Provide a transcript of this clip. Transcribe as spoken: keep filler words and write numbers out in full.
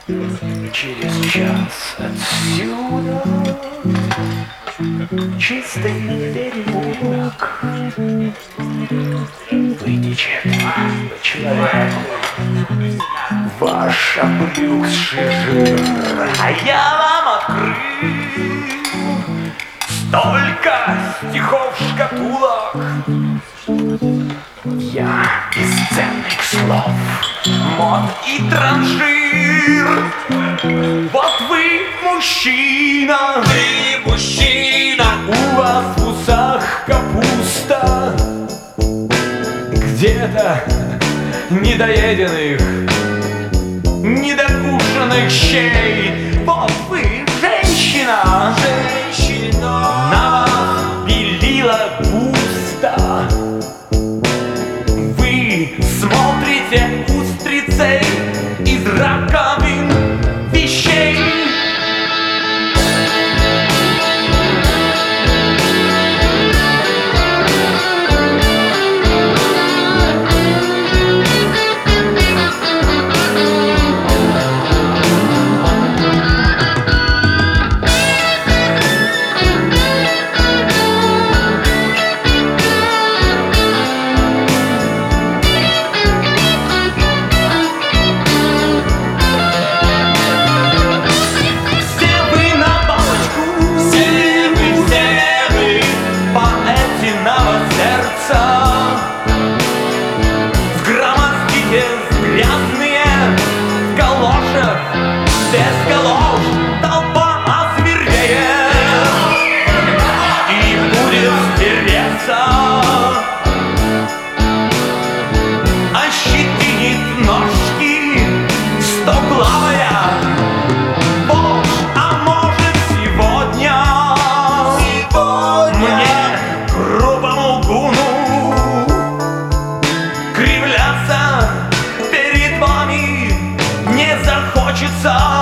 Через час отсюда чистый берег. Вытечет по человеку ваш обрюкший жир, а я вам открыл столько стихов шкатулок. Я бесценных слов, мод и транжир. Вот вы мужчина, Ты мужчина, у вас в усах капуста, где-то недоеденных, недокушенных щей. Вот вы женщина, женщина, на вас белила густо. Вы смотрите устрицей из раковин вещей. Грязные в галошах, без голов толпа озвереет и будет стереться, ощетинит ножки стоглавая вошь. А может сегодня, сегодня мне, грубому гуну, кривляться перед вами не захочется.